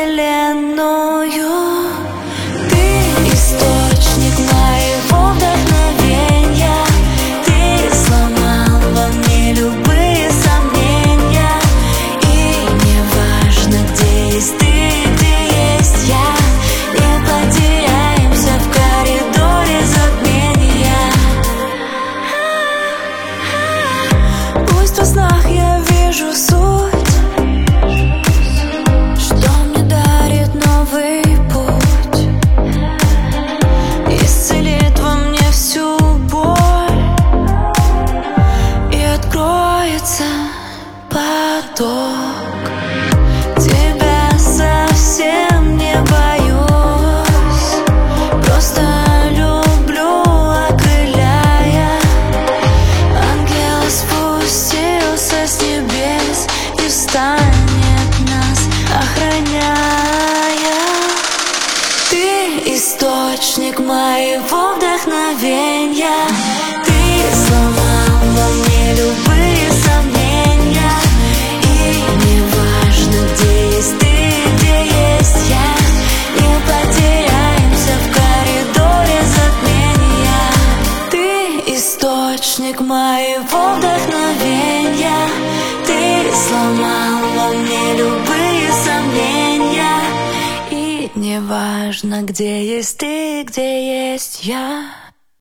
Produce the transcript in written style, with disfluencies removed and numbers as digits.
вселенную. Ты источник моего вдохновения. Ты сломал во мне любые сомнения. И не важно, где есть ты, где есть я, не потеряемся в коридоре затмения. Пусть во снах я вижу суть, что мне дарит новый путь, исцелит во мне всю боль, и откроется поток. Тебя совсем не боюсь, просто люблю, окрыляя. Ангел спустился с небес и станет нас охраняя. Ты источник моего вдохновения. Ты сломал во мне любые сомнения. И не важно, где есть ты, где есть я, не потеряемся в коридоре затмения. Ты источник моего вдохновения. Ты сломал во мне любые сомнения. И не важно, где есть ты, где есть я.